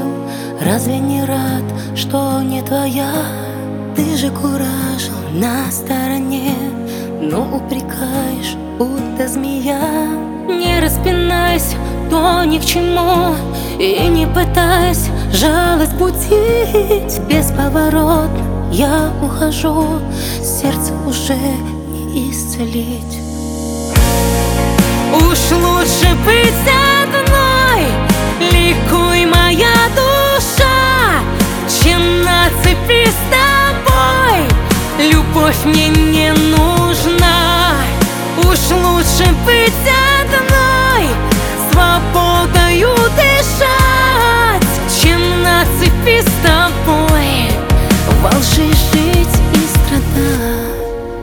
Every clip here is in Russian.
любил, разве не рад, что не твоя? Ты же куражил на стороне, но упрекаешь, будто змея. Не распинайся, то ни к чему, и не пытайся жалость будить. Бесповоротно я ухожу, сердце уже не исцелить. Уж лучше быть одной, ликуй моя душа, чем на цепи с тобой. Любовь мне не нужна. Уж лучше быть одной, свободою дышать, чем на цепи с тобой во лжи жить и страдать.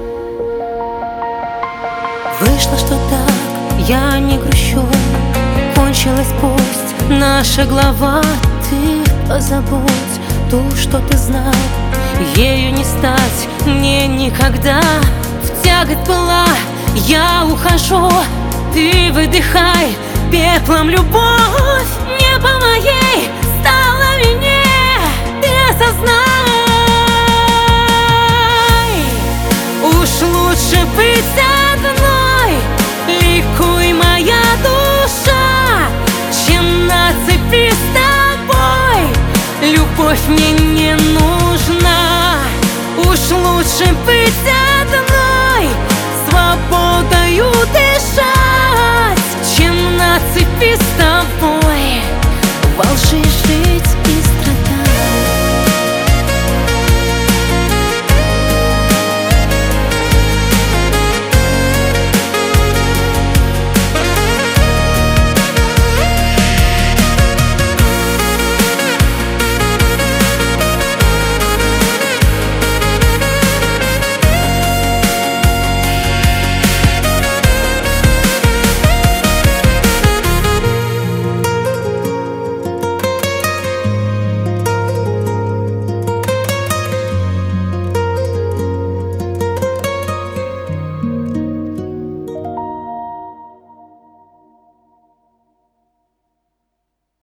Вышло, что так, я не грущу, кончилась пусть наша глава. Ты позабудь ту, что ты знал, ею не стать мне никогда. В тягость была, я ухожу, ты выдыхай пеплом любовь. Небо моей стало вине, ты осознай. Уж лучше быть одной, ликуй моя душа, чем на цепи с тобой. Любовь мне не нужна. Уж лучше быть одной, свободою ты